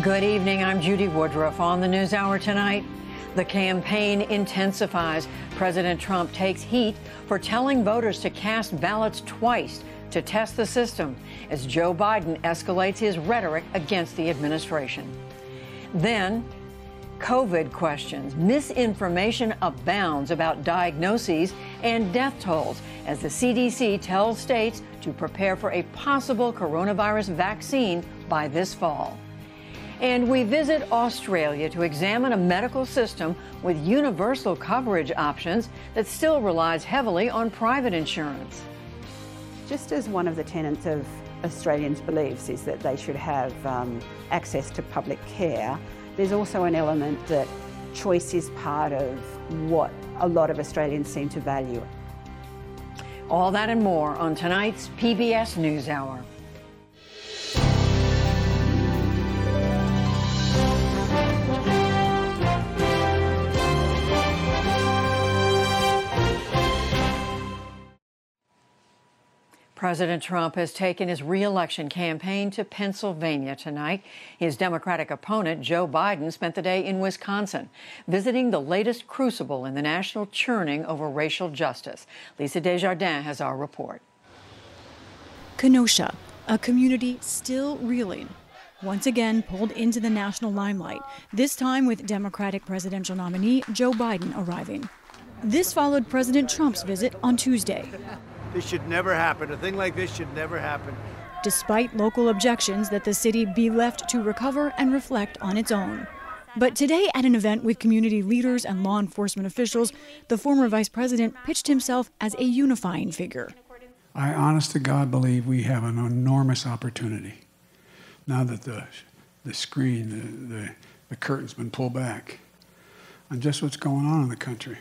Good evening. I'm Judy Woodruff. On the NewsHour tonight, the campaign intensifies. President Trump takes heat for telling voters to cast ballots twice to test the system as Joe Biden escalates his rhetoric against the administration. Then, COVID questions. Misinformation abounds about diagnoses and death tolls as the CDC tells states to prepare for a possible coronavirus vaccine by this fall. And we visit Australia to examine a medical system with universal coverage options that still relies heavily on private insurance. Just as one of the tenets of Australians' beliefs is that they should have access to public care, there's also an element that choice is part of what a lot of Australians seem to value. All that and more on tonight's PBS NewsHour. President Trump has taken his re-election campaign to Pennsylvania tonight. His Democratic opponent, Joe Biden, spent the day in Wisconsin, visiting the latest crucible in the national churning over racial justice. Lisa Desjardins has our report. Kenosha, a community still reeling, once again pulled into the national limelight, this time with Democratic presidential nominee Joe Biden arriving. This followed President Trump's visit on Tuesday. This should never happen. A thing like this should never happen. Despite local objections that the city be left to recover and reflect on its own. But today at an event with community leaders and law enforcement officials, the former vice president pitched himself as a unifying figure. I honest to God believe we have an enormous opportunity. Now that the screen, the curtain's been pulled back on just what's going on in the country,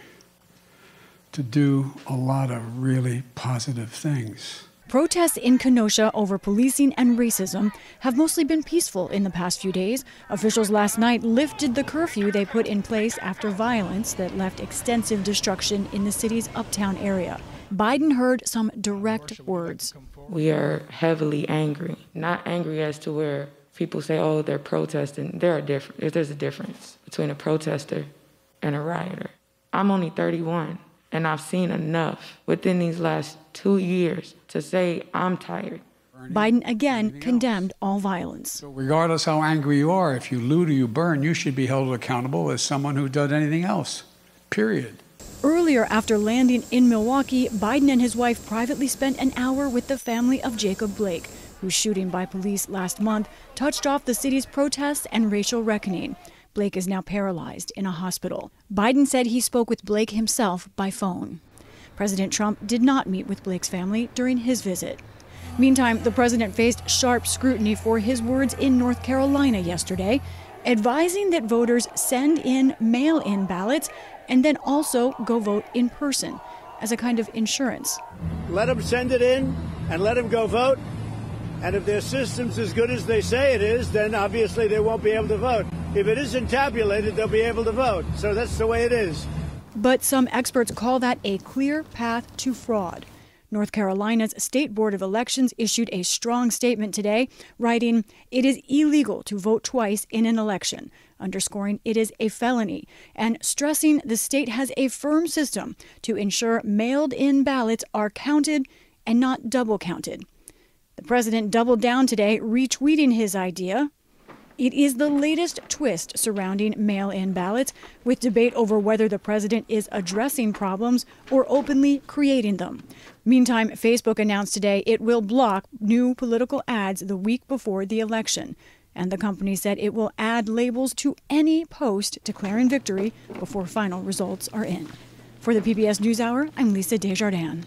to do a lot of really positive things. Protests in Kenosha over policing and racism have mostly been peaceful in the past few days. Officials last night lifted the curfew they put in place after violence that left extensive destruction in the city's uptown area. Biden heard some direct words. We are heavily angry, not angry as to where people say, oh, they're protesting. There's a difference between a protester and a rioter. I'm only 31. And I've seen enough within these last 2 years to say I'm tired. Biden again condemned all violence. So regardless how angry you are, if you loot or you burn, you should be held accountable as someone who does anything else, period. Earlier, after landing in Milwaukee, Biden and his wife privately spent an hour with the family of Jacob Blake, whose shooting by police last month touched off the city's protests and racial reckoning. Blake is now paralyzed in a hospital. Biden said he spoke with Blake himself by phone. President Trump did not meet with Blake's family during his visit. Meantime, the president faced sharp scrutiny for his words in North Carolina yesterday, advising that voters send in mail-in ballots and then also go vote in person as a kind of insurance. Let them send it in and let them go vote. And if their system's as good as they say it is, then obviously they won't be able to vote. If it isn't tabulated, they'll be able to vote. So that's the way it is. But some experts call that a clear path to fraud. North Carolina's State Board of Elections issued a strong statement today, writing, "It is illegal to vote twice in an election," underscoring it is a felony, and stressing the state has a firm system to ensure mailed-in ballots are counted and not double counted. The president doubled down today, retweeting his idea. It is the latest twist surrounding mail-in ballots, with debate over whether the president is addressing problems or openly creating them. Meantime, Facebook announced today it will block new political ads the week before the election. And the company said it will add labels to any post declaring victory before final results are in. For the PBS NewsHour, I'm Lisa Desjardins.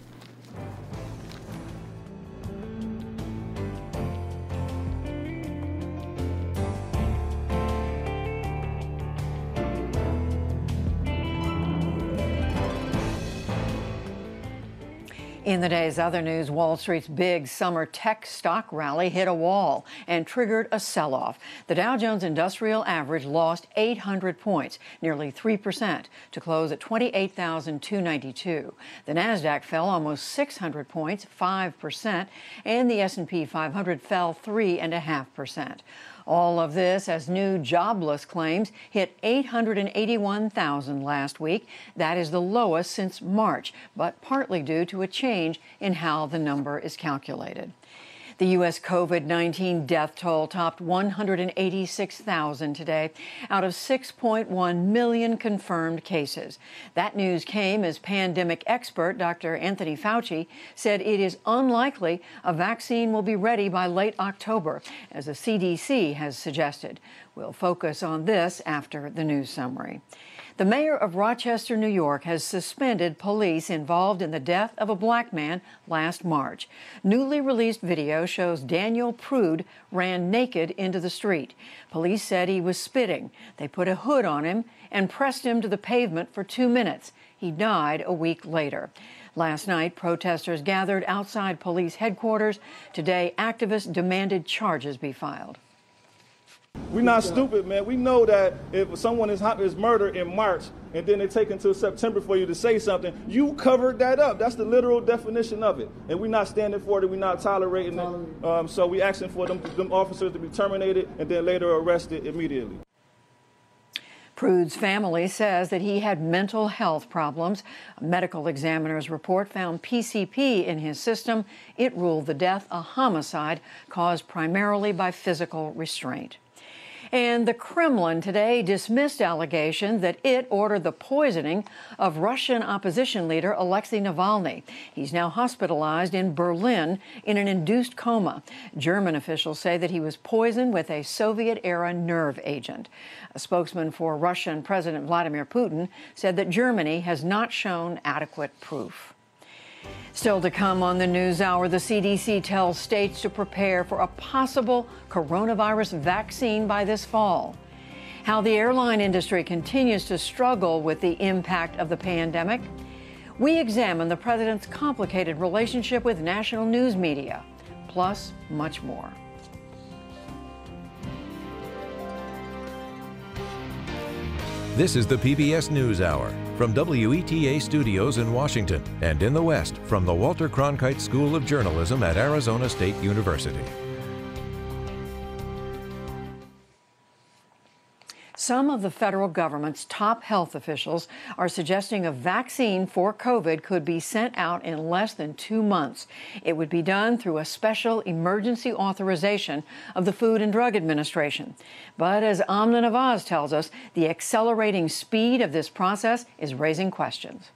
In the day's other news, Wall Street's big summer tech stock rally hit a wall and triggered a sell-off. The Dow Jones Industrial Average lost 800 points, nearly 3%, to close at 28,292. The Nasdaq fell almost 600 points, 5%, and the S&P 500 fell 3.5%. All of this as new jobless claims hit 881,000 last week. That is the lowest since March, but partly due to a change in how the number is calculated. The U.S. COVID-19 death toll topped 186,000 today out of 6.1 million confirmed cases. That news came as pandemic expert Dr. Anthony Fauci said it is unlikely a vaccine will be ready by late October, as the CDC has suggested. We'll focus on this after the news summary. The mayor of Rochester, New York, has suspended police involved in the death of a black man last March. Newly released video shows Daniel Prude ran naked into the street. Police said he was spitting. They put a hood on him and pressed him to the pavement for 2 minutes. He died a week later. Last night, protesters gathered outside police headquarters. Today, activists demanded charges be filed. We're not stupid, man. We know that if someone is murdered in March and then they take until September for you to say something, you covered that up. That's the literal definition of it. And we're not standing for it. We're not tolerating it. So we're asking for them officers to be terminated and then later arrested immediately. Prude's family says that he had mental health problems. A medical examiner's report found PCP in his system. It ruled the death a homicide caused primarily by physical restraint. And the Kremlin today dismissed allegations that it ordered the poisoning of Russian opposition leader Alexei Navalny. He's now hospitalized in Berlin in an induced coma. German officials say that he was poisoned with a Soviet-era nerve agent. A spokesman for Russian President Vladimir Putin said that Germany has not shown adequate proof. Still to come on the NewsHour, the CDC tells states to prepare for a possible coronavirus vaccine by this fall. How the airline industry continues to struggle with the impact of the pandemic. We examine the president's complicated relationship with national news media, plus much more. This is the PBS NewsHour from WETA Studios in Washington and in the West from the Walter Cronkite School of Journalism at Arizona State University. Some of the federal government's top health officials are suggesting a vaccine for COVID could be sent out in less than 2 months. It would be done through a special emergency authorization of the Food and Drug Administration. But as Amna Nawaz tells us, the accelerating speed of this process is raising questions.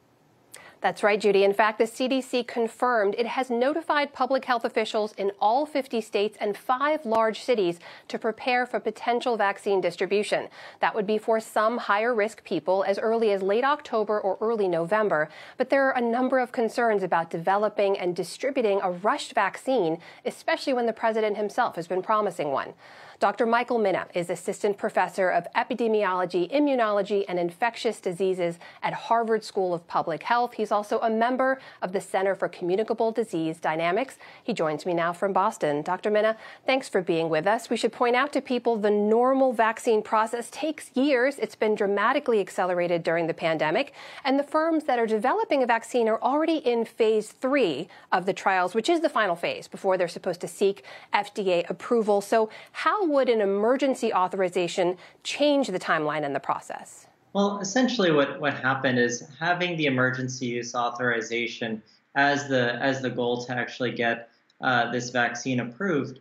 That's right, Judy. In fact, the CDC confirmed it has notified public health officials in all 50 states and 5 large cities to prepare for potential vaccine distribution. That would be for some higher-risk people as early as late October or early November. But there are a number of concerns about developing and distributing a rushed vaccine, especially when the president himself has been promising one. Dr. Michael Mina is Assistant Professor of Epidemiology, Immunology, and Infectious Diseases at Harvard School of Public Health. He's also a member of the Center for Communicable Disease Dynamics. He joins me now from Boston. Dr. Mina, thanks for being with us. We should point out to people the normal vaccine process takes years. It's been dramatically accelerated during the pandemic. And the firms that are developing a vaccine are already in phase 3 of the trials, which is the final phase before they're supposed to seek FDA approval. So how would an emergency authorization change the timeline and the process? Well, essentially what happened is having the emergency use authorization as the goal to actually get this vaccine approved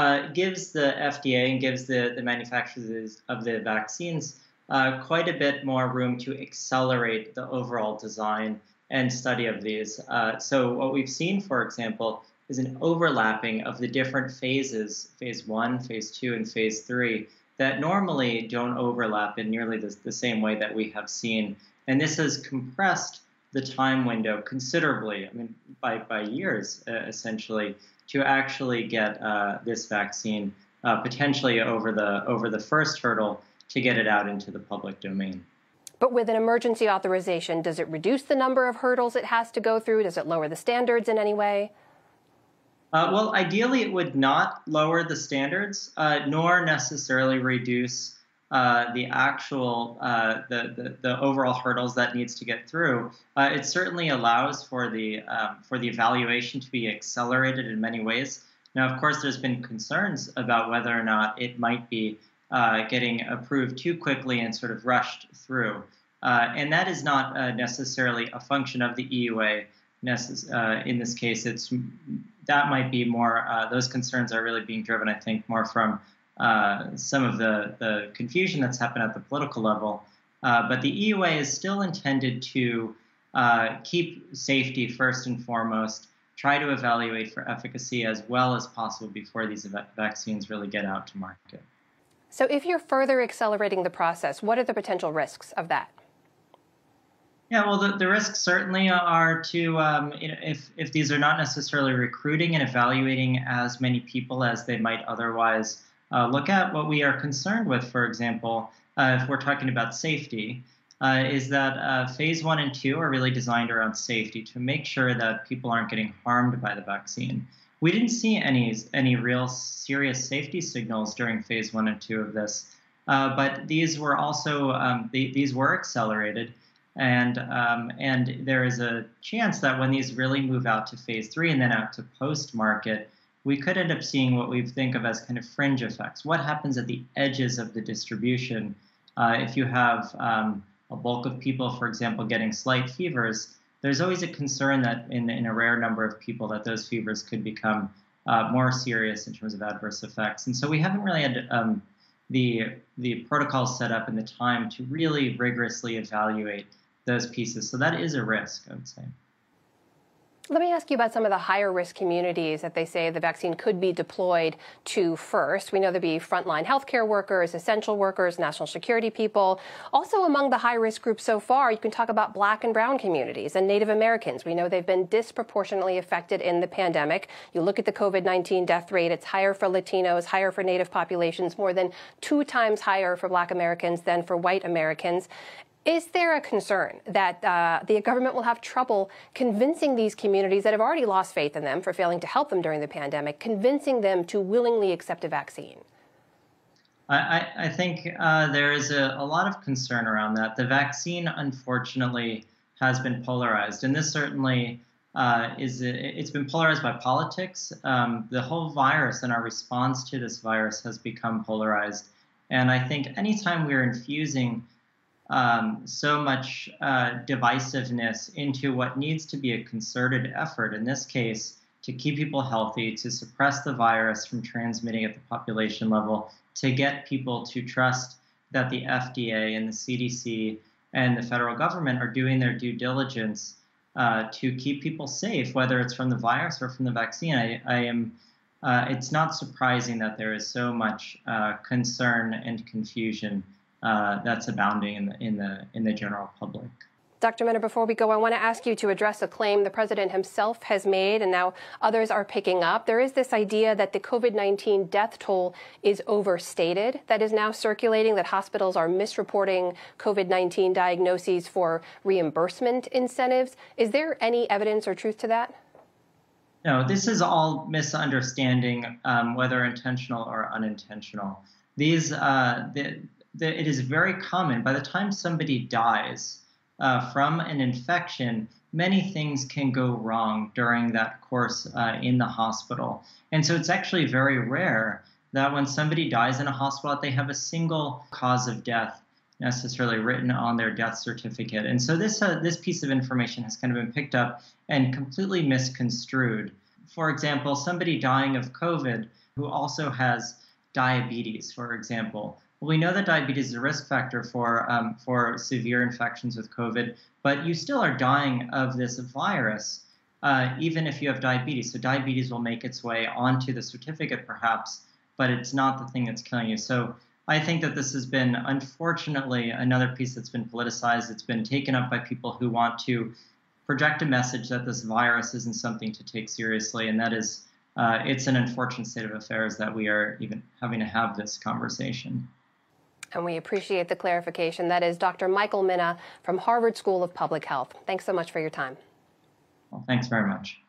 gives the FDA and gives the manufacturers of the vaccines quite a bit more room to accelerate the overall design and study of these. So what we've seen, for example, is an overlapping of the different phases, phase 1, phase 2, and phase 3, that normally don't overlap in nearly the same way that we have seen. And this has compressed the time window considerably, I mean, by years, essentially, to actually get this vaccine potentially over the first hurdle to get it out into the public domain. But with an emergency authorization, does it reduce the number of hurdles it has to go through? Does it lower the standards in any way? Well, ideally, it would not lower the standards, nor necessarily reduce the actual the overall hurdles that needs to get through. It certainly allows for the evaluation to be accelerated in many ways. Now, of course, there's been concerns about whether or not it might be getting approved too quickly and sort of rushed through. And that is not necessarily a function of the EUA. In this case, that might be more, those concerns are really being driven, I think, more from some of the confusion that's happened at the political level. But the EUA is still intended to keep safety first and foremost, try to evaluate for efficacy as well as possible before these vaccines really get out to market. So if you're further accelerating the process, what are the potential risks of that? Yeah, well, the risks certainly are to, if these are not necessarily recruiting and evaluating as many people as they might otherwise look at. What we are concerned with, for example, if we're talking about safety, is that phase 1 and 2 are really designed around safety to make sure that people aren't getting harmed by the vaccine. We didn't see any real serious safety signals during phase 1 and 2 of this, but these were also these were accelerated, and there is a chance that when these really move out to phase 3 and then out to post-market, we could end up seeing what we think of as kind of fringe effects. What happens at the edges of the distribution if you have a bulk of people, for example, getting slight fevers? There's always a concern that in a rare number of people that those fevers could become more serious in terms of adverse effects. And so we haven't really had the protocols set up and the time to really rigorously evaluate those pieces. So that is a risk, I would say. Let me ask you about some of the higher risk communities that they say the vaccine could be deployed to first. We know there'd be frontline healthcare workers, essential workers, national security people. Also among the high risk groups so far, you can talk about Black and brown communities and Native Americans. We know they've been disproportionately affected in the pandemic. You look at the COVID-19 death rate, it's higher for Latinos, higher for Native populations, more than 2 times higher for Black Americans than for white Americans. Is there a concern that the government will have trouble convincing these communities that have already lost faith in them for failing to help them during the pandemic, convincing them to willingly accept a vaccine? I think there is a lot of concern around that. The vaccine, unfortunately, has been polarized, and this certainly it's been polarized by politics. The whole virus and our response to this virus has become polarized, and I think anytime we're infusing so much divisiveness into what needs to be a concerted effort, in this case, to keep people healthy, to suppress the virus from transmitting at the population level, to get people to trust that the FDA and the CDC and the federal government are doing their due diligence to keep people safe, whether it's from the virus or from the vaccine. It's not surprising that there is so much concern and confusion that's abounding in the general public. Dr. Mina, before we go, I want to ask you to address a claim the president himself has made and now others are picking up. There is this idea that the COVID-19 death toll is overstated, that is now circulating, that hospitals are misreporting COVID-19 diagnoses for reimbursement incentives. Is there any evidence or truth to that? No, this is all misunderstanding, whether intentional or unintentional. It is very common. By the time somebody dies from an infection, many things can go wrong during that course in the hospital. And so it's actually very rare that when somebody dies in a hospital, that they have a single cause of death necessarily written on their death certificate. And so this piece of information has kind of been picked up and completely misconstrued. For example, somebody dying of COVID who also has diabetes, for example. Well, we know that diabetes is a risk factor for severe infections with COVID, but you still are dying of this virus, even if you have diabetes. So diabetes will make its way onto the certificate, perhaps, but it's not the thing that's killing you. So I think that this has been, unfortunately, another piece that's been politicized. It's been taken up by people who want to project a message that this virus isn't something to take seriously, and that is, it's an unfortunate state of affairs that we are even having to have this conversation. And we appreciate the clarification. That is Dr. Michael Mina from Harvard School of Public Health. Thanks so much for your time. Well, thanks very much.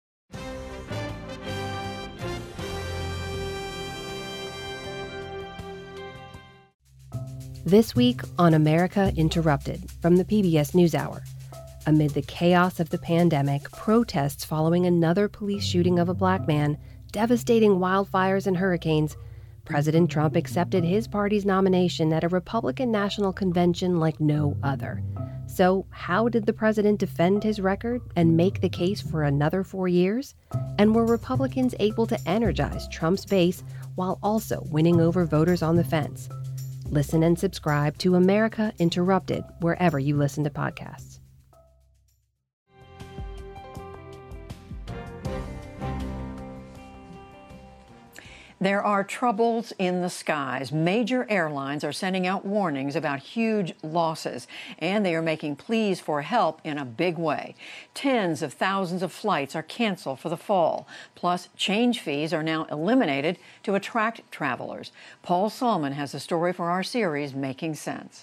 This week on America Interrupted from the PBS NewsHour. Amid the chaos of the pandemic, protests following another police shooting of a Black man devastating wildfires and hurricanes, President Trump accepted his party's nomination at a Republican National Convention like no other. So how did the president defend his record and make the case for another 4 years? And were Republicans able to energize Trump's base while also winning over voters on the fence? Listen and subscribe to America Interrupted wherever you listen to podcasts. There are troubles in the skies. Major airlines are sending out warnings about huge losses, and they are making pleas for help in a big way. Tens of thousands of flights are canceled for the fall. Plus, change fees are now eliminated to attract travelers. Paul Salman has a story for our series, Making Sense.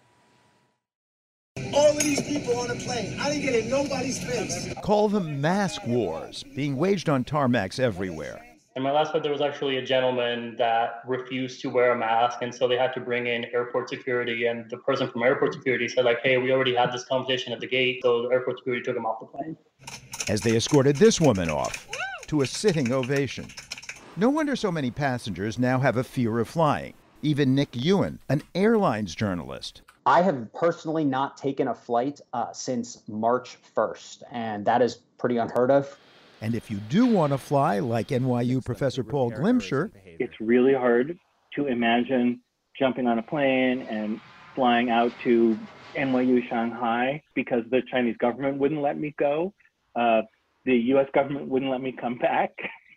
All of these people on a plane, I didn't get in nobody's face. Call them mask wars, being waged on tarmacs everywhere. In my last flight, there was actually a gentleman that refused to wear a mask, and so they had to bring in airport security, and the person from airport security said, like, hey, we already had this conversation at the gate, so the airport security took him off the plane. As they escorted this woman off to a sitting ovation. No wonder so many passengers now have a fear of flying. Even Nick Ewan, an airlines journalist. I have personally not taken a flight since March 1st, and that is pretty unheard of. And if you do want to fly, like NYU professor Paul Glimcher, it's really hard to imagine jumping on a plane and flying out to NYU Shanghai because the Chinese government wouldn't let me go. The U.S. government wouldn't let me come back.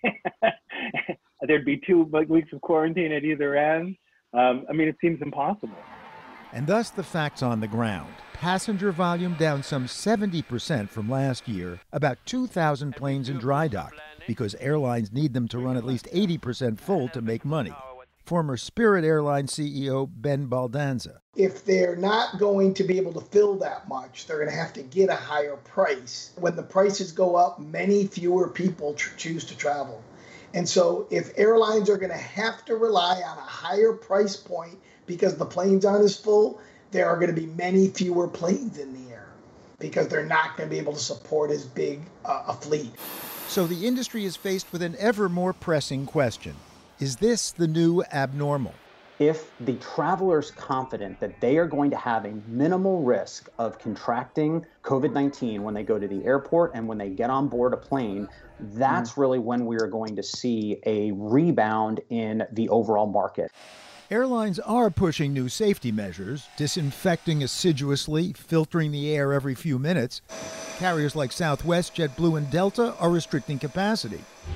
There'd be 2 weeks of quarantine at either end. It seems impossible. And thus the facts on the ground. Passenger volume down some 70% from last year, about 2,000 planes in dry dock, because airlines need them to run at least 80% full to make money. Former Spirit Airlines CEO Ben Baldanza. If they're not going to be able to fill that much, they're going to have to get a higher price. When the prices go up, many fewer people choose to travel. And so if airlines are going to have to rely on a higher price point because the planes aren't as full, there are going to be many fewer planes in the air because they're not going to be able to support as big a fleet. So the industry is faced with an ever more pressing question. Is this the new abnormal? If the traveler's confident that they are going to have a minimal risk of contracting COVID-19 when they go to the airport and when they get on board a plane, that's really when we are going to see a rebound in the overall market. Airlines are pushing new safety measures, disinfecting assiduously, filtering the air every few minutes. Carriers like Southwest, JetBlue, and Delta are restricting capacity.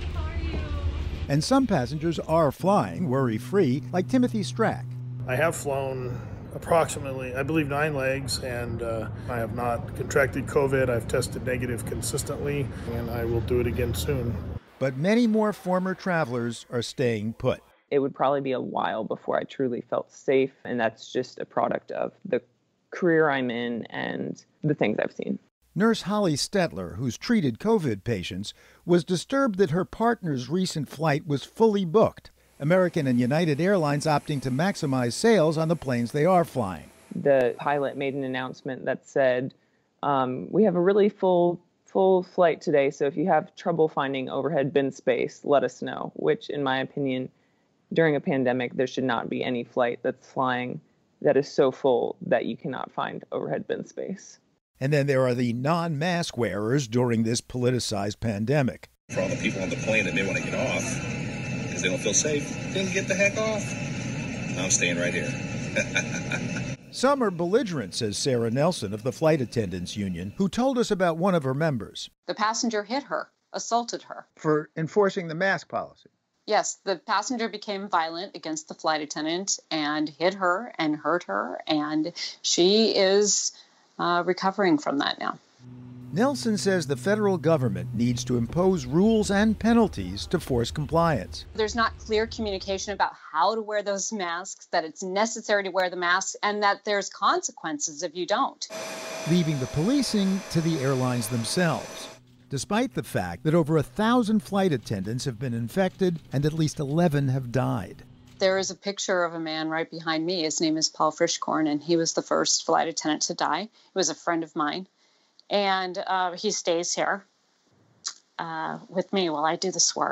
And some passengers are flying worry-free, like Timothy Strack. I have flown approximately, I believe, 9 legs, and I have not contracted COVID. I've tested negative consistently, and I will do it again soon. But many more former travelers are staying put. It would probably be a while before I truly felt safe, and that's just a product of the career I'm in and the things I've seen. Nurse Holly Stetler, who's treated COVID patients, was disturbed that her partner's recent flight was fully booked. American and United Airlines opting to maximize sales on the planes they are flying. The pilot made an announcement that said, we have a really full flight today, so if you have trouble finding overhead bin space, let us know, which in my opinion, during a pandemic, there should not be any flight that's flying that is so full that you cannot find overhead bin space. And then there are the non-mask wearers during this politicized pandemic. For all the people on the plane that may want to get off because they don't feel safe, then get the heck off. I'm staying right here. Some are belligerent, says Sarah Nelson of the Flight Attendants Union, who told us about one of her members. The passenger hit her, assaulted her. For enforcing the mask policy. Yes, the passenger became violent against the flight attendant and hit her and hurt her, and she is recovering from that now. Nelson says the federal government needs to impose rules and penalties to force compliance. There's not clear communication about how to wear those masks, that it's necessary to wear the masks, and that there's consequences if you don't. Leaving the policing to the airlines themselves. Despite the fact that over 1,000 flight attendants have been infected and at least 11 have died. There is a picture of a man right behind me. His name is Paul Frischkorn, and he was the first flight attendant to die. He was a friend of mine, and he stays here with me while I do this work.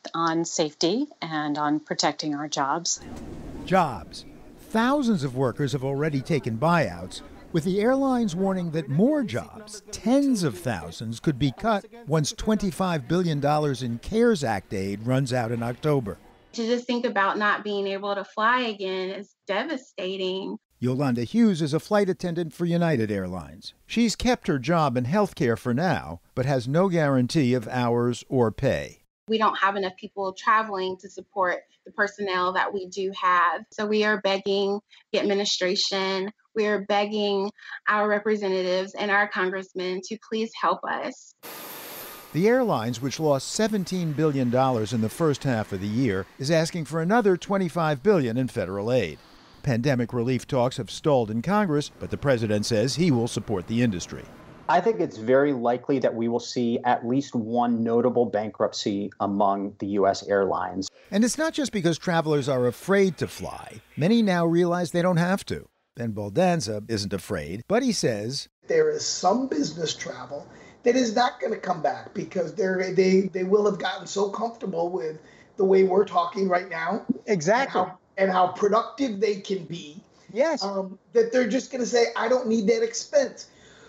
on safety and on protecting our jobs. Jobs. Thousands of workers have already taken buyouts, with the airlines warning that more jobs, tens of thousands, could be cut once $25 billion in CARES Act aid runs out in October. To just think about not being able to fly again is devastating. Yolanda Hughes is a flight attendant for United Airlines. She's kept her job in healthcare for now, but has no guarantee of hours or pay. We don't have enough people traveling to support the personnel that we do have. So we are begging the administration, we are begging our representatives and our congressmen to please help us. The airlines, which lost $17 billion in the first half of the year, is asking for another $25 billion in federal aid. Pandemic relief talks have stalled in Congress, but the president says he will support the industry. I think it's very likely that we will see at least one notable bankruptcy among the U.S. airlines. And it's not just because travelers are afraid to fly. Many now realize they don't have to. Ben Baldanza isn't afraid, but he says there is some business travel that is not going to come back because they will have gotten so comfortable with the way we're talking right now. Exactly. And how productive they can be. Yes. That they're just going to say, I don't need that expense.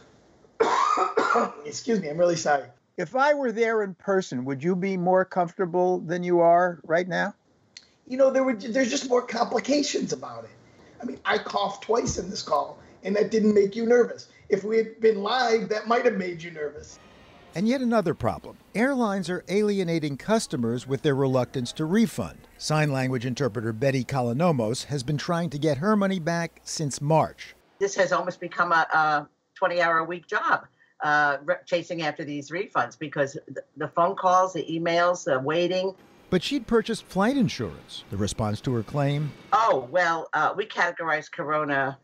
Excuse me, I'm really sorry. If I were there in person, would you be more comfortable than you are right now? You know, there's just more complications about it. I mean, I coughed twice in this call, and that didn't make you nervous. If we had been live, that might have made you nervous. And yet another problem. Airlines are alienating customers with their reluctance to refund. Sign language interpreter Betty Kalanomos has been trying to get her money back since March. This has almost become a 20-hour-a-week job, chasing after these refunds because the phone calls, the emails, the waiting. But she'd purchased flight insurance. The response to her claim? Oh, well, we categorize corona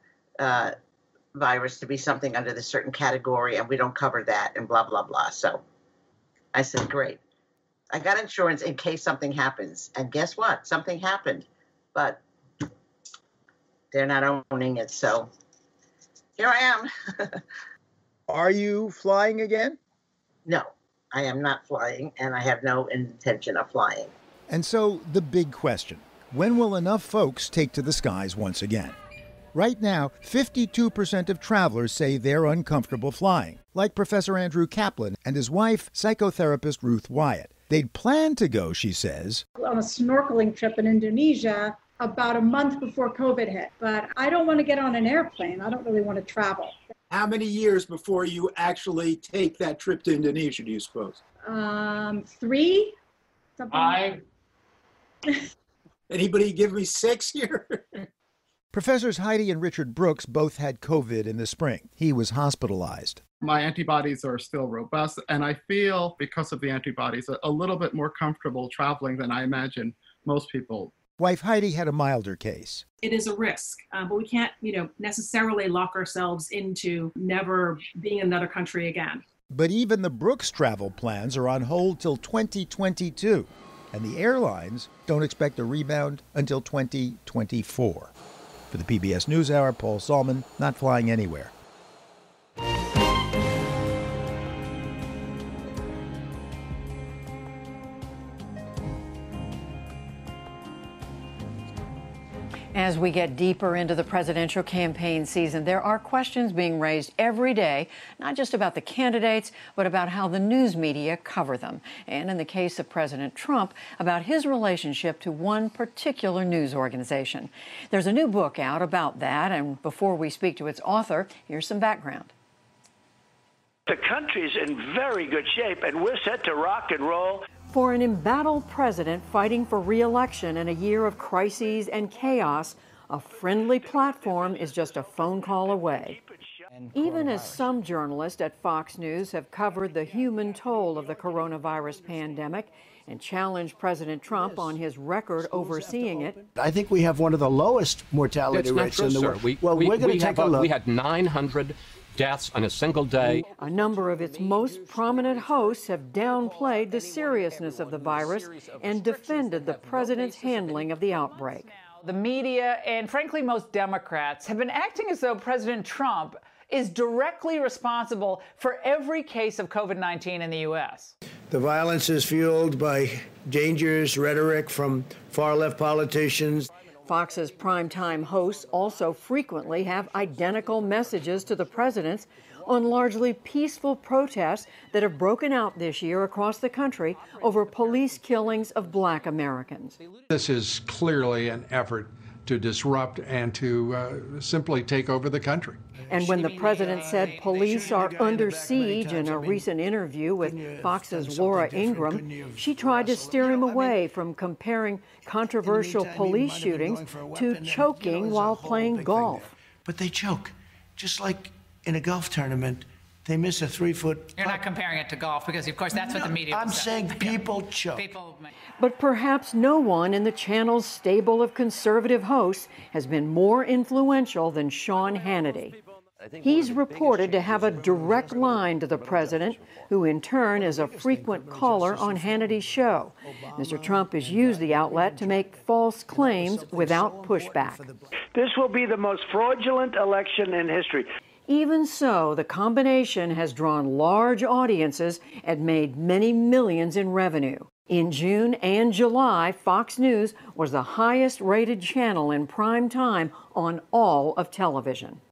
virus to be something under the certain category, and we don't cover that, and blah, blah, blah. So I said, great. I got insurance in case something happens. And guess what? Something happened. But they're not owning it, so here I am. Are you flying again? No, I am not flying, and I have no intention of flying. And so the big question, when will enough folks take to the skies once again? Right now, 52% of travelers say they're uncomfortable flying, like Professor Andrew Kaplan and his wife, psychotherapist Ruth Wyatt. They'd planned to go, she says, on a snorkeling trip in Indonesia about a month before COVID hit. But I don't want to get on an airplane. I don't really want to travel. How many years before you actually take that trip to Indonesia, do you suppose? 3? Something. 5. Anybody give me 6 here? Professors Heidi and Richard Brooks both had COVID in the spring. He was hospitalized. My antibodies are still robust, and I feel, because of the antibodies, a little bit more comfortable traveling than I imagine most people. Wife Heidi had a milder case. It is a risk, but we can't, necessarily lock ourselves into never being in another country again. But even the Brooks travel plans are on hold till 2022, and the airlines don't expect a rebound until 2024. For the PBS NewsHour, Paul Salman, not flying anywhere. As we get deeper into the presidential campaign season, there are questions being raised every day, not just about the candidates, but about how the news media cover them. And in the case of President Trump, about his relationship to one particular news organization. There's a new book out about that, and before we speak to its author, here's some background. The country's in very good shape, and we're set to rock and roll. For an embattled president fighting for re-election in a year of crises and chaos, a friendly platform is just a phone call away. Even as some journalists at Fox News have covered the human toll of the coronavirus pandemic and challenged President Trump on his record overseeing it. I think we have one of the lowest mortality rates in the world. We're going to take a look. We had 900 deaths on a single day. A number of its most prominent hosts have downplayed the seriousness of the virus and defended the president's handling of the outbreak. The media and, frankly, most Democrats have been acting as though President Trump is directly responsible for every case of COVID-19 in the U.S. The violence is fueled by dangerous rhetoric from far-left politicians. Fox's primetime hosts also frequently have identical messages to the president's on largely peaceful protests that have broken out this year across the country over police killings of Black Americans. This is clearly an effort to disrupt and to simply take over the country. And when the president said police are under siege in a recent interview with Fox's Laura Ingraham, she tried to steer him away from comparing controversial police shootings to choking while playing golf. But they choke, just like in a golf tournament. They miss a 3-foot. You're not comparing it to golf because, of course, that's what the media. I'm saying people choke. But perhaps no one in the channel's stable of conservative hosts has been more influential than Sean Hannity. He's reported to have a direct line to the president, who in turn is a frequent caller on Hannity's show. Mr. Trump has used the outlet to make false claims without pushback. This will be the most fraudulent election in history. Even so, the combination has drawn large audiences and made many millions in revenue. In June and July, Fox News was the highest-rated channel in prime time on all of television.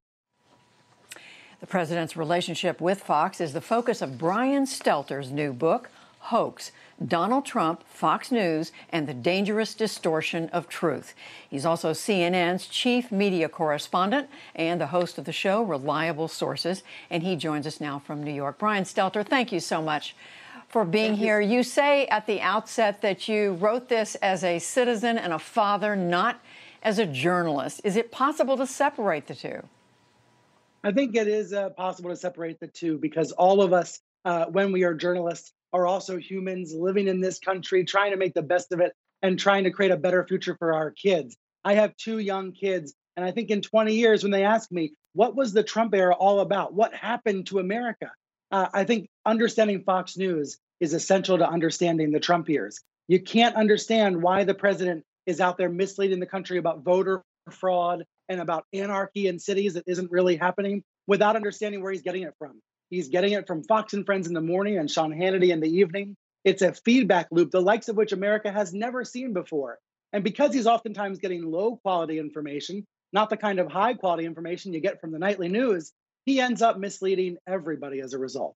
The president's relationship with Fox is the focus of Brian Stelter's new book, Hoax: Donald Trump, Fox News, and the Dangerous Distortion of Truth. He's also CNN's chief media correspondent and the host of the show, Reliable Sources, and he joins us now from New York. Brian Stelter, thank you so much for being here. You say at the outset that you wrote this as a citizen and a father, not as a journalist. Is it possible to separate the two? I think it is possible to separate the two because all of us, when we are journalists, are also humans living in this country, trying to make the best of it and trying to create a better future for our kids. I have 2 young kids, and I think in 20 years, when they ask me, what was the Trump era all about? What happened to America? I think understanding Fox News is essential to understanding the Trump years. You can't understand why the president is out there misleading the country about voter fraud and about anarchy in cities that isn't really happening without understanding where he's getting it from. He's getting it from Fox and Friends in the morning and Sean Hannity in the evening. It's a feedback loop, the likes of which America has never seen before. And because he's oftentimes getting low quality information, not the kind of high quality information you get from the nightly news, he ends up misleading everybody as a result.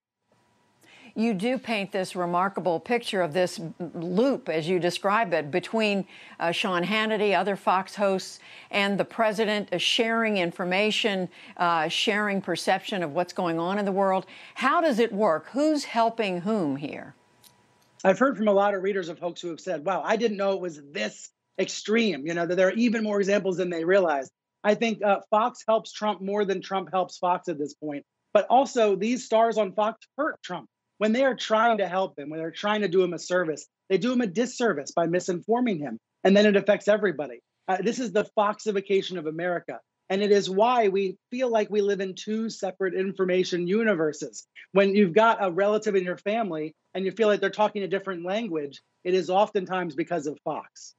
You do paint this remarkable picture of this loop, as you describe it, between Sean Hannity, other Fox hosts, and the president sharing information, sharing perception of what's going on in the world. How does it work? Who's helping whom here? I've heard from a lot of readers of hoax who have said, wow, I didn't know it was this extreme, that there are even more examples than they realized. I think Fox helps Trump more than Trump helps Fox at this point. But also, these stars on Fox hurt Trump. When they are trying to help him, when they're trying to do him a service, they do him a disservice by misinforming him. And then it affects everybody. This is the Foxification of America. And it is why we feel like we live in 2 separate information universes. When you've got a relative in your family and you feel like they're talking a different language, it is oftentimes because of Fox.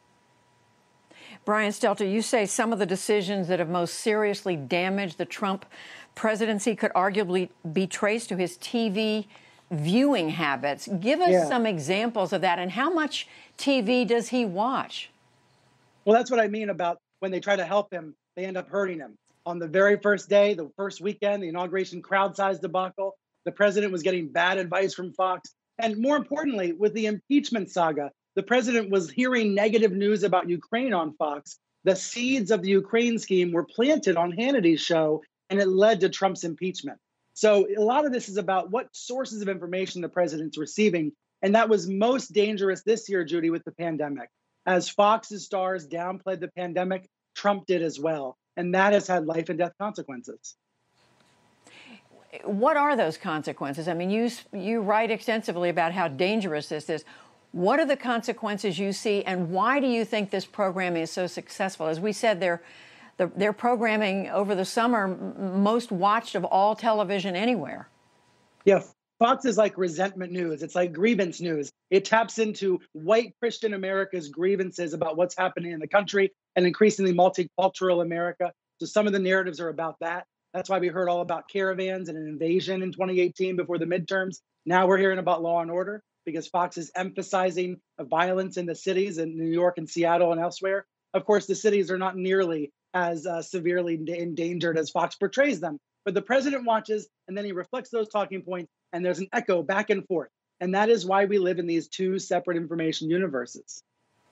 Brian Stelter, you say some of the decisions that have most seriously damaged the Trump presidency could arguably be traced to his TV viewing habits. Give us some examples of that, and how much TV does he watch? Well, that's what I mean about when they try to help him, they end up hurting him. On the very first day, the first weekend, the inauguration crowd-sized debacle, the president was getting bad advice from Fox. And more importantly, with the impeachment saga, the president was hearing negative news about Ukraine on Fox. The seeds of the Ukraine scheme were planted on Hannity's show, and it led to Trump's impeachment. So a lot of this is about what sources of information the president's receiving. And that was most dangerous this year, Judy, with the pandemic. As Fox's stars downplayed the pandemic, Trump did as well. And that has had life and death consequences. What are those consequences? I mean, you write extensively about how dangerous this is. What are the consequences you see, and why do you think this program is so successful? As we said, their programming over the summer, most watched of all television anywhere. Yeah, Fox is like resentment news. It's like grievance news. It taps into white Christian America's grievances about what's happening in the country and increasingly multicultural America. So some of the narratives are about that. That's why we heard all about caravans and an invasion in 2018 before the midterms. Now we're hearing about Law and Order because Fox is emphasizing violence in the cities in New York and Seattle and elsewhere. Of course, the cities are not nearly as severely endangered as Fox portrays them. But the president watches, and then he reflects those talking points, and there's an echo back and forth. And that is why we live in these two separate information universes.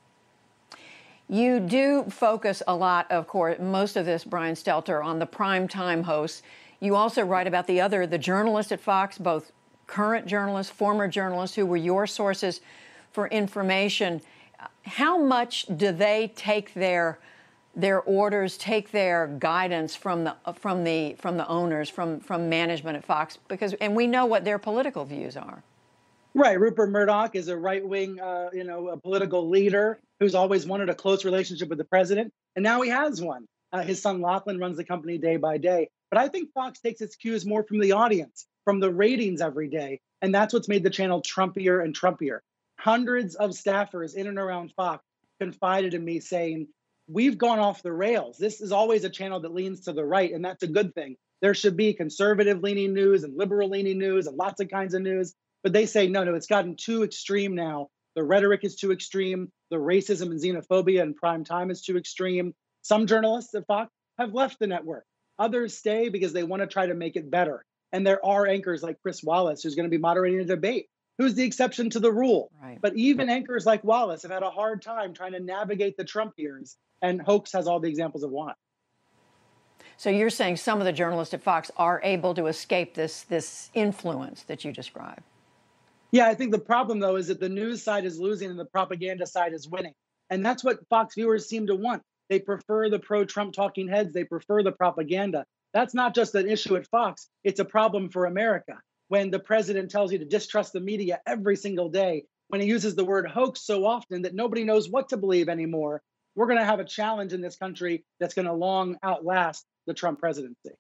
You do focus a lot, of course, most of this, Brian Stelter, on the primetime hosts. You also write about the journalists at Fox, both current journalists, former journalists who were your sources for information. How much do they take their orders, take their guidance from the owners, from management at Fox? And we know what their political views are. Right. Rupert Murdoch is a right-wing, a political leader who's always wanted a close relationship with the president. And now he has one. His son Lachlan runs the company day by day. But I think Fox takes its cues more from the audience, from the ratings every day. And that's what's made the channel Trumpier and Trumpier. Hundreds of staffers in and around Fox confided in me saying, we've gone off the rails. This is always a channel that leans to the right, and that's a good thing. There should be conservative-leaning news and liberal-leaning news and lots of kinds of news. But they say, no, it's gotten too extreme now. The rhetoric is too extreme. The racism and xenophobia in prime time is too extreme. Some journalists at Fox have left the network. Others stay because they want to try to make it better. And there are anchors like Chris Wallace, who's going to be moderating a debate, who's the exception to the rule. Right. But even anchors like Wallace have had a hard time trying to navigate the Trump years. And Hoax has all the examples of why. So you're saying some of the journalists at Fox are able to escape this influence that you describe? Yeah, I think the problem, though, is that the news side is losing and the propaganda side is winning. And that's what Fox viewers seem to want. They prefer the pro-Trump talking heads. They prefer the propaganda. That's not just an issue at Fox. It's a problem for America. When the president tells you to distrust the media every single day, when he uses the word hoax so often that nobody knows what to believe anymore, we're going to have a challenge in this country that's going to long outlast the Trump presidency.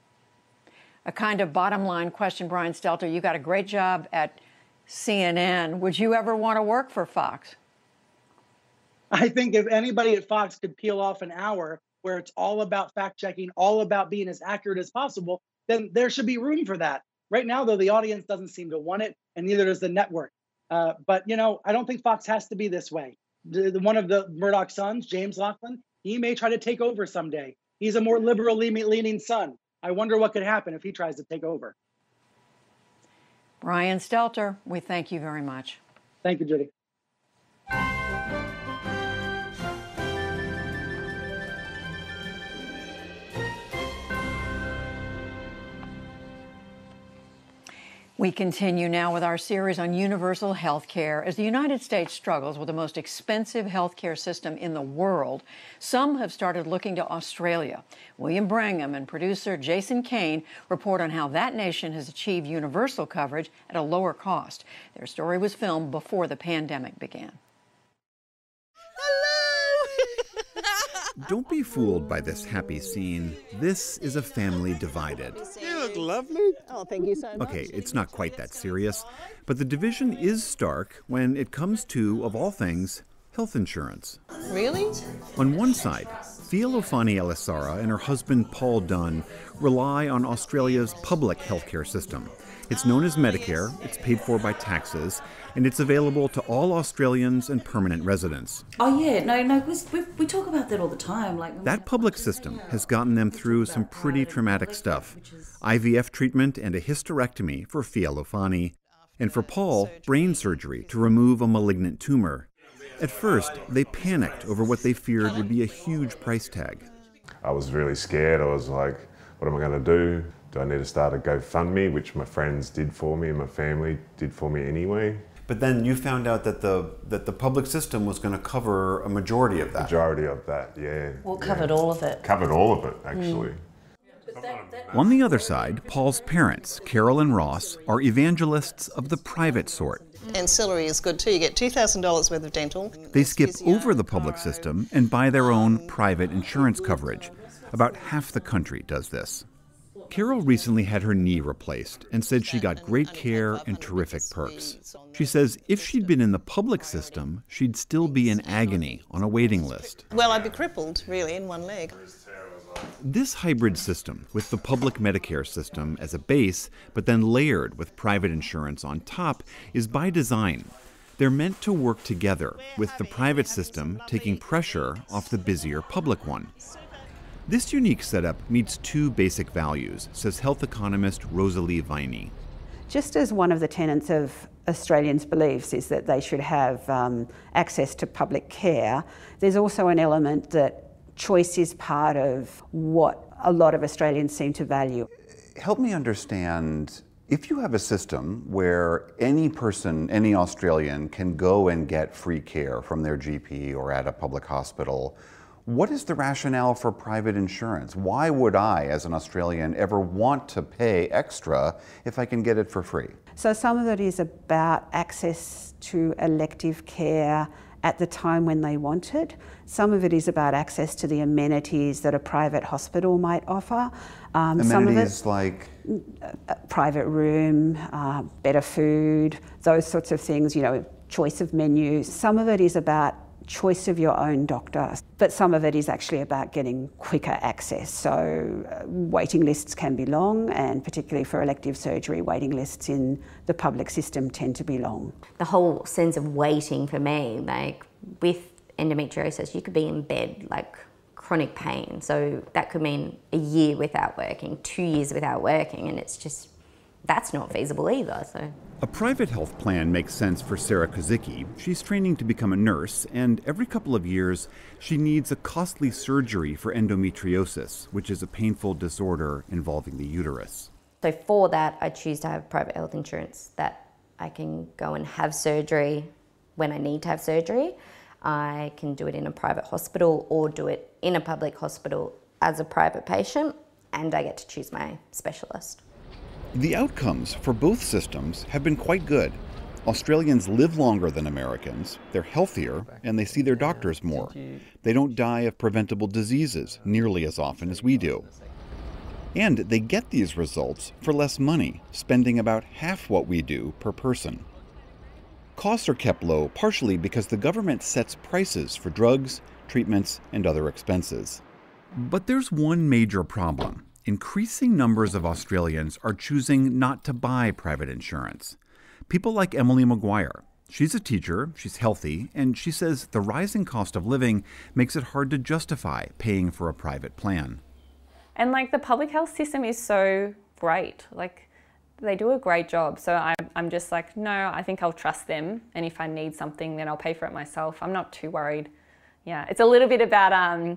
A kind of bottom line question, Brian Stelter. You got a great job at CNN. Would you ever want to work for Fox? I think if anybody at Fox could peel off an hour where it's all about fact checking, all about being as accurate as possible, then there should be room for that. Right now, though, the audience doesn't seem to want it, and neither does the network. But, I don't think Fox has to be this way. One of the Murdoch sons, James Lachlan, he may try to take over someday. He's a more liberal leaning son. I wonder what could happen if he tries to take over. Brian Stelter, we thank you very much. Thank you, Judy. We continue now with our series on universal health care. As the United States struggles with the most expensive health care system in the world, some have started looking to Australia. William Brangham and producer Jason Kane report on how that nation has achieved universal coverage at a lower cost. Their story was filmed before the pandemic began. Don't be fooled by this happy scene. This is a family divided. You look lovely. Oh, thank you so much. Okay, it's not quite that serious, but the division is stark when it comes to, of all things, health insurance. Really? On one side, Theophany Elisara and her husband Paul Dunn rely on Australia's public healthcare system. It's known as Medicare, it's paid for by taxes, and it's available to all Australians and permanent residents. Oh yeah, no, we talk about that all the time. That public system has gotten them through some pretty traumatic stuff. IVF treatment and a hysterectomy for Theophany, and for Paul, brain surgery to remove a malignant tumor. At first, they panicked over what they feared would be a huge price tag. I was really scared. I was like, what am I going to do? Do I need to start a GoFundMe, which my friends did for me and my family did for me anyway? But then you found out that the public system was going to cover a majority of that. Majority of that, yeah. Well, covered all of it. Covered all of it, actually. On the other side, Paul's parents, Carol and Ross, are evangelists of the private sort. Ancillary is good too. You get $2,000 worth of dental. They skip over the public system and buy their own private insurance coverage. About half the country does this. Carol recently had her knee replaced and said she got great care and terrific perks. She says if she'd been in the public system, she'd still be in agony on a waiting list. Well, I'd be crippled, really, in one leg. This hybrid system, with the public Medicare system as a base, but then layered with private insurance on top, is by design. They're meant to work together, with the private system taking pressure off the busier public one. This unique setup meets two basic values, says health economist Rosalie Viney. Just as one of the tenets of Australians' beliefs is that they should have access to public care, there's also an element that choice is part of what a lot of Australians seem to value. Help me understand, if you have a system where any person, any Australian can go and get free care from their GP or at a public hospital, what is the rationale for private insurance? Why would I, as an Australian, ever want to pay extra if I can get it for free? So some of it is about access to elective care at the time when they want it. Some of it is about access to the amenities that a private hospital might offer. Amenities some of it, like? A private room, better food, those sorts of things, choice of menus. Some of it is about choice of your own doctor, but some of it is actually about getting quicker access. So waiting lists can be long, and particularly for elective surgery, waiting lists in the public system tend to be long. The whole sense of waiting for me, like with endometriosis, you could be in bed like chronic pain. So that could mean a year without working, 2 years without working, and it's just, that's not feasible either. So. A private health plan makes sense for Sarah Kozicki. She's training to become a nurse, and every couple of years, she needs a costly surgery for endometriosis, which is a painful disorder involving the uterus. So for that, I choose to have private health insurance that I can go and have surgery when I need to have surgery. I can do it in a private hospital or do it in a public hospital as a private patient, and I get to choose my specialist. The outcomes for both systems have been quite good. Australians live longer than Americans, they're healthier, and they see their doctors more. They don't die of preventable diseases nearly as often as we do. And they get these results for less money, spending about half what we do per person. Costs are kept low partially because the government sets prices for drugs, treatments, and other expenses. But there's one major problem. Increasing numbers of Australians are choosing not to buy private insurance. People like Emily Maguire. She's a teacher, she's healthy, and she says the rising cost of living makes it hard to justify paying for a private plan. And the public health system is so great. They do a great job. So I'm just no, I think I'll trust them. And if I need something, then I'll pay for it myself. I'm not too worried. Yeah, it's a little bit about,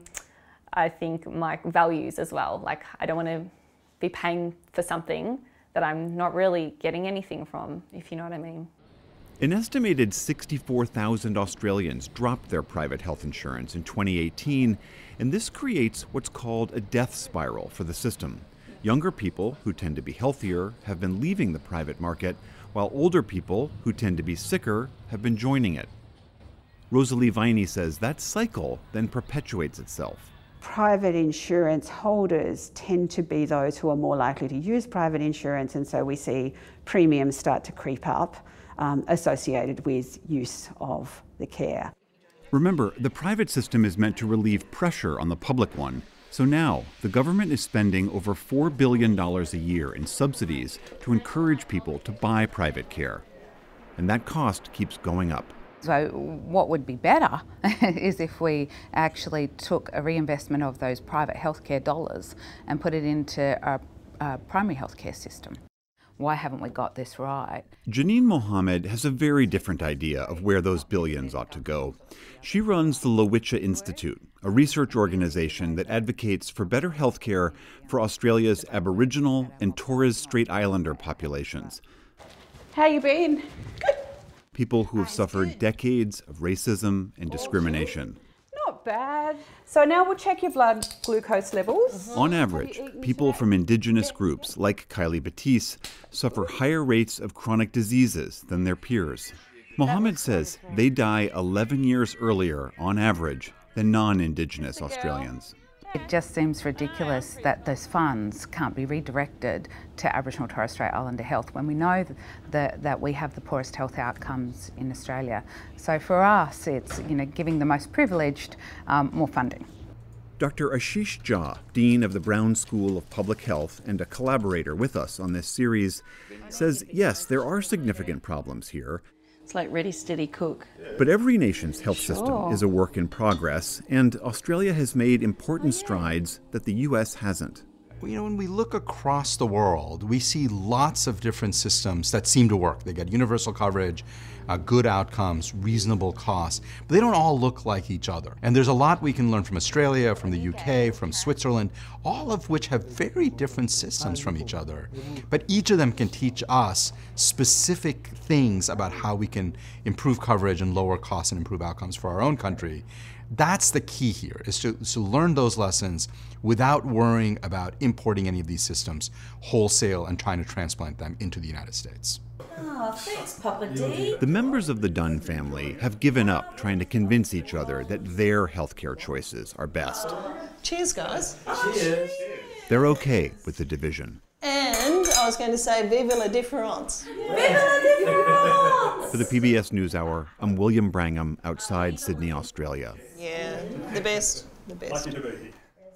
I think, my values as well. I don't want to be paying for something that I'm not really getting anything from, if you know what I mean. An estimated 64,000 Australians dropped their private health insurance in 2018, and this creates what's called a death spiral for the system. Younger people, who tend to be healthier, have been leaving the private market, while older people, who tend to be sicker, have been joining it. Rosalie Viney says that cycle then perpetuates itself. Private insurance holders tend to be those who are more likely to use private insurance, and so we see premiums start to creep up associated with use of the care. Remember, the private system is meant to relieve pressure on the public one. So now, the government is spending over $4 billion a year in subsidies to encourage people to buy private care. And that cost keeps going up. So what would be better is if we actually took a reinvestment of those private healthcare dollars and put it into our primary healthcare system. Why haven't we got this right? Janine Mohammed has a very different idea of where those billions ought to go. She runs the Lowitja Institute, a research organization that advocates for better healthcare for Australia's Aboriginal and Torres Strait Islander populations. How you been? Good. People who have suffered decades of racism and discrimination. Not bad. So now we'll check your blood glucose levels. On average, people from Indigenous groups like Kylie Batiste suffer higher rates of chronic diseases than their peers. Mohammed says they die 11 years earlier, on average, than non-Indigenous Australians. It just seems ridiculous that those funds can't be redirected to Aboriginal Torres Strait Islander health when we know that we have the poorest health outcomes in Australia. So for us, it's giving the most privileged more funding. Dr. Ashish Jha, Dean of the Brown School of Public Health and a collaborator with us on this series, says yes, there are significant problems here. It's like ready, steady, cook. But every nation's health system is a work in progress, and Australia has made important strides that the U.S. hasn't. You know, when we look across the world, we see lots of different systems that seem to work. They get universal coverage, good outcomes, reasonable costs, but they don't all look like each other. And there's a lot we can learn from Australia, from the UK, from Switzerland, all of which have very different systems from each other. But each of them can teach us specific things about how we can improve coverage and lower costs and improve outcomes for our own country. That's the key here, is to learn those lessons without worrying about importing any of these systems wholesale and trying to transplant them into the United States. Oh, thanks, Papa D. The members of the Dunn family have given up trying to convince each other that their healthcare choices are best. Cheers, guys. Cheers. They're okay with the division. And I was going to say, vive la différence. Vive la différence! For the PBS NewsHour, I'm William Brangham outside Sydney, Australia. Yeah, the best. The best. Lucky to be here.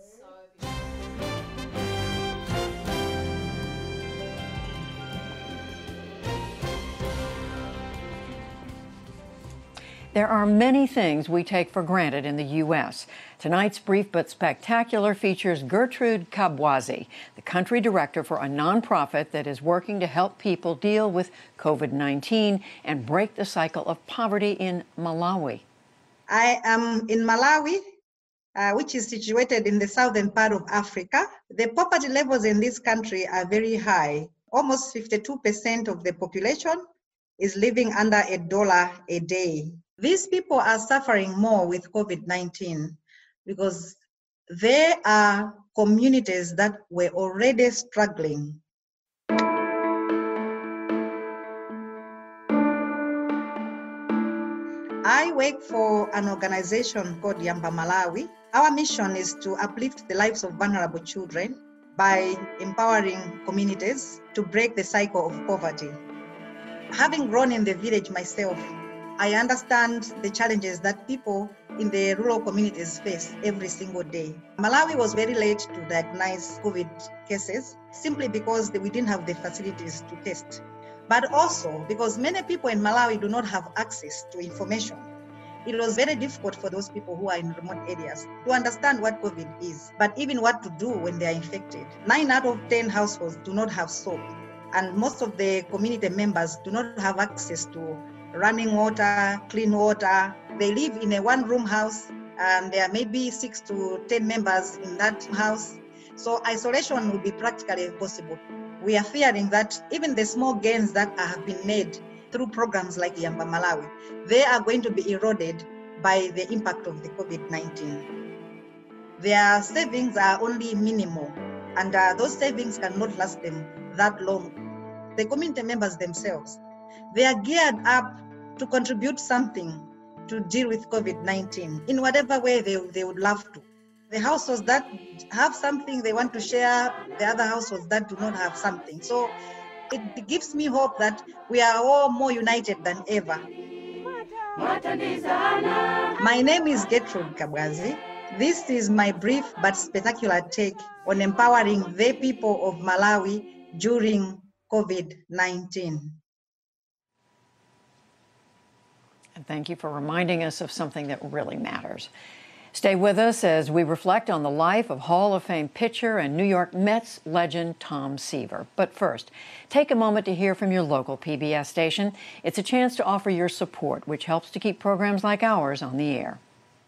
There are many things we take for granted in the U.S. Tonight's brief but spectacular features Gertrude Kabwazi, the country director for a nonprofit that is working to help people deal with COVID-19 and break the cycle of poverty in Malawi. I am in Malawi, which is situated in the southern part of Africa. The poverty levels in this country are very high. Almost 52% of the population is living under $1 a day. These people are suffering more with COVID-19 because there are communities that were already struggling. I work for an organization called Yamba Malawi. Our mission is to uplift the lives of vulnerable children by empowering communities to break the cycle of poverty. Having grown in the village myself, I understand the challenges that people in the rural communities face every single day. Malawi was very late to diagnose COVID cases simply because we didn't have the facilities to test, but also because many people in Malawi do not have access to information. It was very difficult for those people who are in remote areas to understand what COVID is, but even what to do when they are infected. 9 out of 10 households do not have soap, and most of the community members do not have access to running water, clean water. They live in a one-room house, and there may be 6 to 10 members in that house. So isolation will be practically impossible. We are fearing that even the small gains that have been made through programs like Yamba Malawi, they are going to be eroded by the impact of the COVID-19. Their savings are only minimal, and those savings cannot last them that long. The community members themselves, they are geared up to contribute something to deal with COVID-19 in whatever way they would love to. The households that have something they want to share, the other households that do not have something. So it gives me hope that we are all more united than ever. My name is Gertrude Kabwazi. This is my brief but spectacular take on empowering the people of Malawi during COVID-19. And thank you for reminding us of something that really matters. Stay with us as we reflect on the life of Hall of Fame pitcher and New York Mets legend Tom Seaver. But first, take a moment to hear from your local PBS station. It's a chance to offer your support, which helps to keep programs like ours on the air.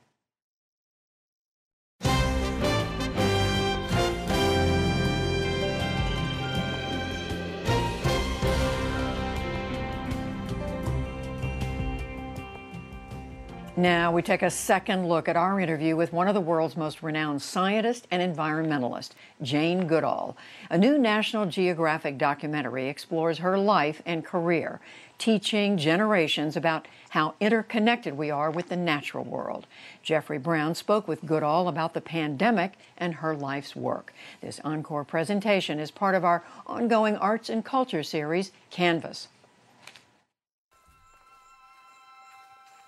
Now we take a second look at our interview with one of the world's most renowned scientists and environmentalists, Jane Goodall. A new National Geographic documentary explores her life and career, teaching generations about how interconnected we are with the natural world. Jeffrey Brown spoke with Goodall about the pandemic and her life's work. This encore presentation is part of our ongoing arts and culture series, Canvas.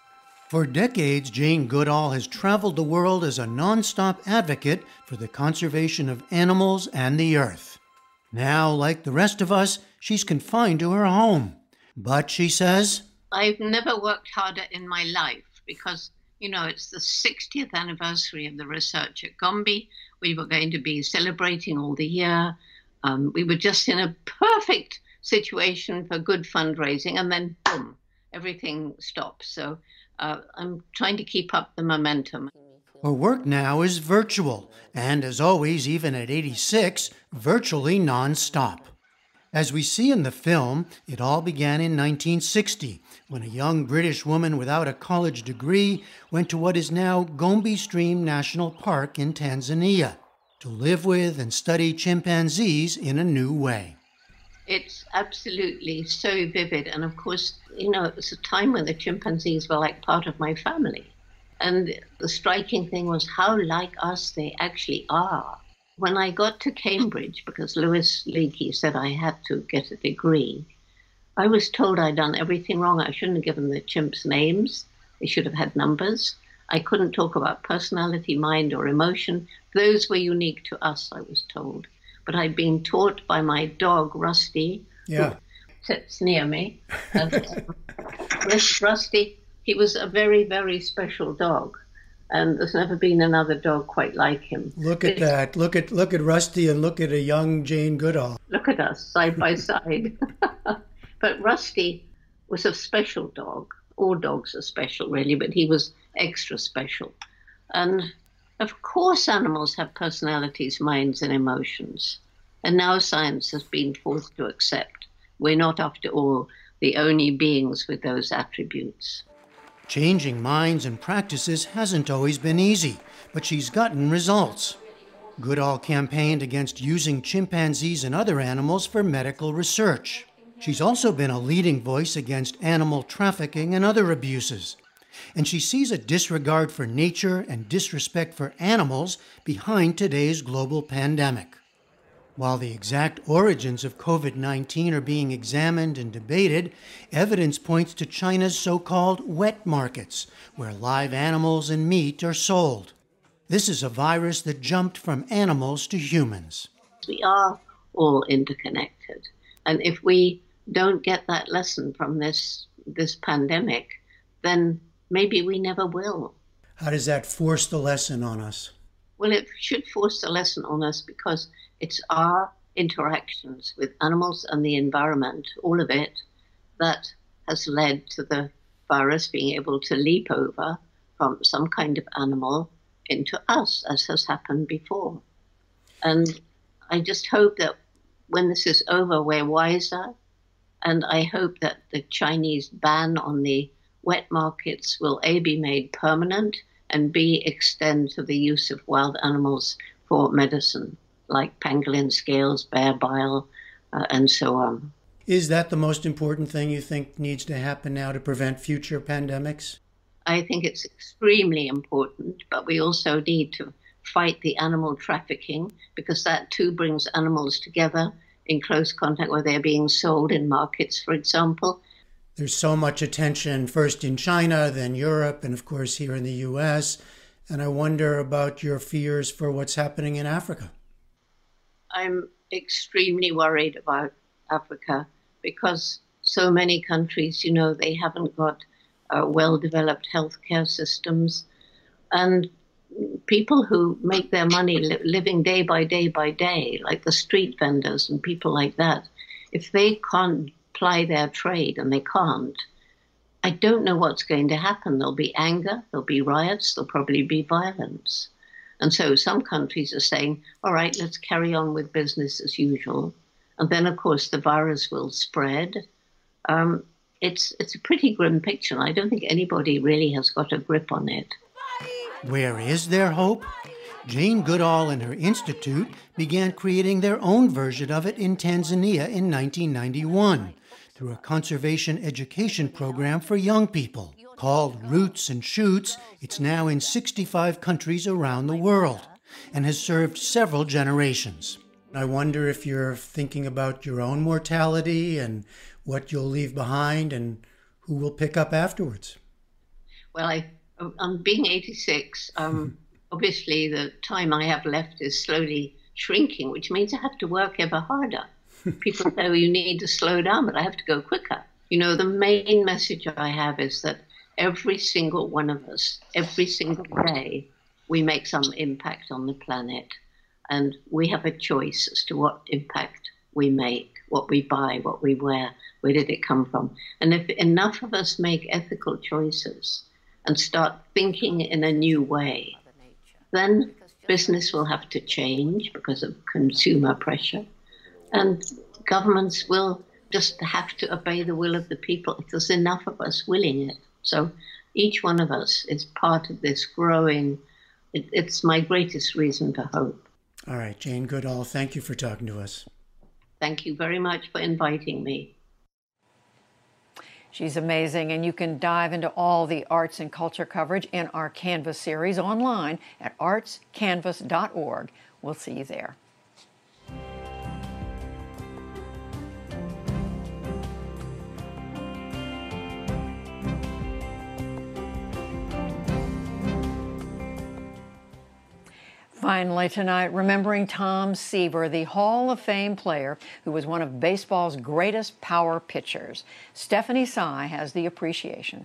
For decades, Jane Goodall has traveled the world as a nonstop advocate for the conservation of animals and the earth. Now, like the rest of us, she's confined to her home. But she says, I've never worked harder in my life because, it's the 60th anniversary of the research at Gombe. We were going to be celebrating all the year. We were just in a perfect situation for good fundraising, and then boom, everything stops. So I'm trying to keep up the momentum. Her work now is virtual, and as always, even at 86, virtually nonstop. As we see in the film, it all began in 1960, when a young British woman without a college degree went to what is now Gombe Stream National Park in Tanzania to live with and study chimpanzees in a new way. It's absolutely so vivid. And of course, it was a time when the chimpanzees were like part of my family. And the striking thing was how like us they actually are. When I got to Cambridge, because Louis Leakey said I had to get a degree, I was told I'd done everything wrong. I shouldn't have given the chimps names. They should have had numbers. I couldn't talk about personality, mind, or emotion. Those were unique to us, I was told. But I'd been taught by my dog, Rusty, who sits near me. And Rusty, he was a very, very special dog. And there's never been another dog quite like him. Look at that. Look at Rusty and look at a young Jane Goodall. Look at us, side by side. But Rusty was a special dog. All dogs are special, really, but he was extra special. And of course animals have personalities, minds, and emotions. And now science has been forced to accept we're not, after all, the only beings with those attributes. Changing minds and practices hasn't always been easy, but she's gotten results. Goodall campaigned against using chimpanzees and other animals for medical research. She's also been a leading voice against animal trafficking and other abuses. And she sees a disregard for nature and disrespect for animals behind today's global pandemic. While the exact origins of COVID-19 are being examined and debated, evidence points to China's so-called wet markets, where live animals and meat are sold. This is a virus that jumped from animals to humans. We are all interconnected. And if we don't get that lesson from this pandemic, then maybe we never will. How does that force the lesson on us? Well, it should force the lesson on us because it's our interactions with animals and the environment, all of it, that has led to the virus being able to leap over from some kind of animal into us, as has happened before. And I just hope that when this is over, we're wiser. And I hope that the Chinese ban on the wet markets will A, be made permanent, and B, extend to the use of wild animals for medicine, like pangolin scales, bear bile, and so on. Is that the most important thing you think needs to happen now to prevent future pandemics? I think it's extremely important, but we also need to fight the animal trafficking, because that too brings animals together in close contact where they're being sold in markets, for example. There's so much attention, first in China, then Europe, and of course here in the U.S., and I wonder about your fears for what's happening in Africa. I'm extremely worried about Africa because so many countries, they haven't got well-developed healthcare systems. And people who make their money living day by day by day, like the street vendors and people like that, if they can't ply their trade, and they can't, I don't know what's going to happen. There'll be anger, there'll be riots, there'll probably be violence. And so some countries are saying, all right, let's carry on with business as usual. And then, of course, the virus will spread. It's a pretty grim picture. I don't think anybody really has got a grip on it. Where is there hope? Jane Goodall and her institute began creating their own version of it in Tanzania in 1991 through a conservation education program for young people. Called Roots and Shoots, it's now in 65 countries around the world and has served several generations. I wonder if you're thinking about your own mortality and what you'll leave behind and who will pick up afterwards. Well, I'm being 86. Obviously, the time I have left is slowly shrinking, which means I have to work ever harder. People say, well, you need to slow down, but I have to go quicker. You know, the main message I have is that every single one of us, every single day, we make some impact on the planet. And we have a choice as to what impact we make, what we buy, what we wear, where did it come from. And if enough of us make ethical choices and start thinking in a new way, then business will have to change because of consumer pressure. And governments will just have to obey the will of the people if there's enough of us willing it. So each one of us is part of this growing. It's my greatest reason for hope. All right, Jane Goodall, thank you for talking to us. Thank you very much for inviting me. She's amazing, and you can dive into all the arts and culture coverage in our Canvas series online at artscanvas.org. We'll see you there. Finally tonight, remembering Tom Seaver, the Hall of Fame player who was one of baseball's greatest power pitchers. Stephanie Sy has the appreciation.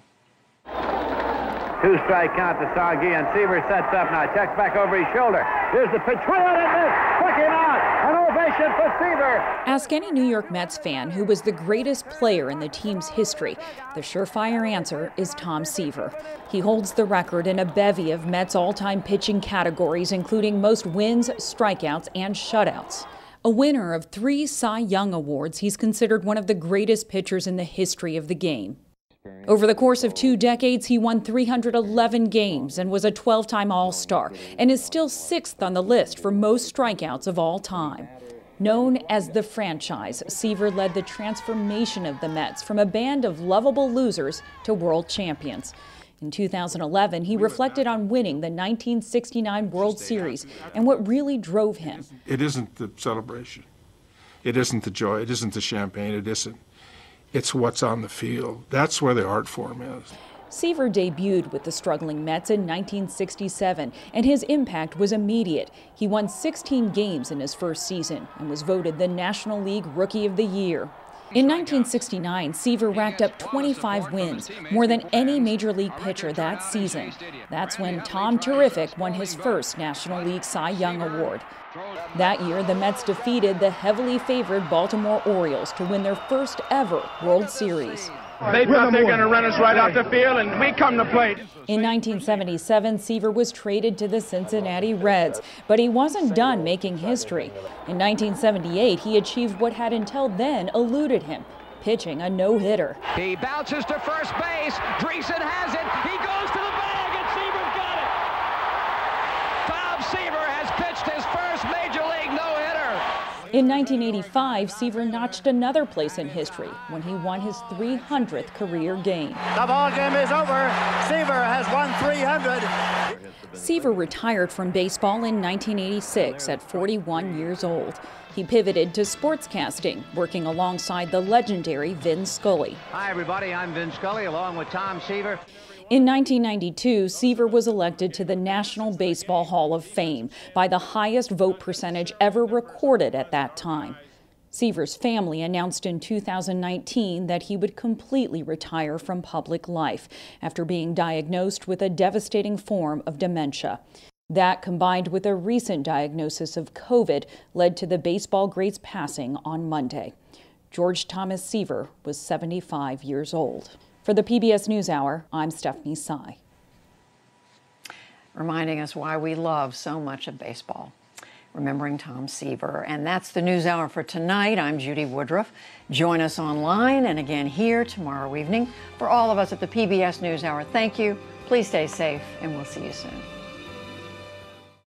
2-strike count to Sargi, and Seaver sets up now, checks back over his shoulder. Here's the pitch, swing on it, took him out. An ovation for Seaver. Ask any New York Mets fan who was the greatest player in the team's history. The surefire answer is Tom Seaver. He holds the record in a bevy of Mets all-time pitching categories, including most wins, strikeouts, and shutouts. A winner of 3 Cy Young Awards, he's considered one of the greatest pitchers in the history of the game. Over the course of 2 decades, he won 311 games and was a 12-time All-Star, and is still 6th on the list for most strikeouts of all time. Known as the franchise, Seaver led the transformation of the Mets from a band of lovable losers to world champions. In 2011, he reflected on winning the 1969 World Series and what really drove him. It isn't the celebration. It isn't the joy. It isn't the champagne. It isn't. It's what's on the field. That's where the art form is. Seaver debuted with the struggling Mets in 1967, and his impact was immediate. He won 16 games in his first season and was voted the National League Rookie of the Year. In 1969, Seaver racked up 25 wins, more than any major league pitcher that season. That's when Tom Terrific won his first National League Cy Young Award. That year, the Mets defeated the heavily favored Baltimore Orioles to win their first ever World Series. They thought they were going to run us right off the field, and we come to play. In 1977, Seaver was traded to the Cincinnati Reds, but he wasn't done making history. In 1978, he achieved what had until then eluded him, pitching a no-hitter. He bounces to first base. Dreesen has it. He goes to the bag, and Seaver's got it. Tom Seaver has pitched his first Major League no-hitter. In 1985, Seaver notched another place in history when he won his 300th career game. The ball game is over. Seaver has won 300. Seaver retired from baseball in 1986 at 41 years old. He pivoted to sportscasting, working alongside the legendary Vin Scully. Hi, everybody. I'm Vin Scully, along with Tom Seaver. In 1992, Seaver was elected to the National Baseball Hall of Fame by the highest vote percentage ever recorded at that time. Seaver's family announced in 2019 that he would completely retire from public life after being diagnosed with a devastating form of dementia. That, combined with a recent diagnosis of COVID, led to the baseball great's passing on Monday. George Thomas Seaver was 75 years old. For the PBS NewsHour, I'm Stephanie Sy. Reminding us why we love so much of baseball. Remembering Tom Seaver. And that's the NewsHour for tonight. I'm Judy Woodruff. Join us online and again here tomorrow evening. For all of us at the PBS NewsHour, thank you. Please stay safe, and we'll see you soon.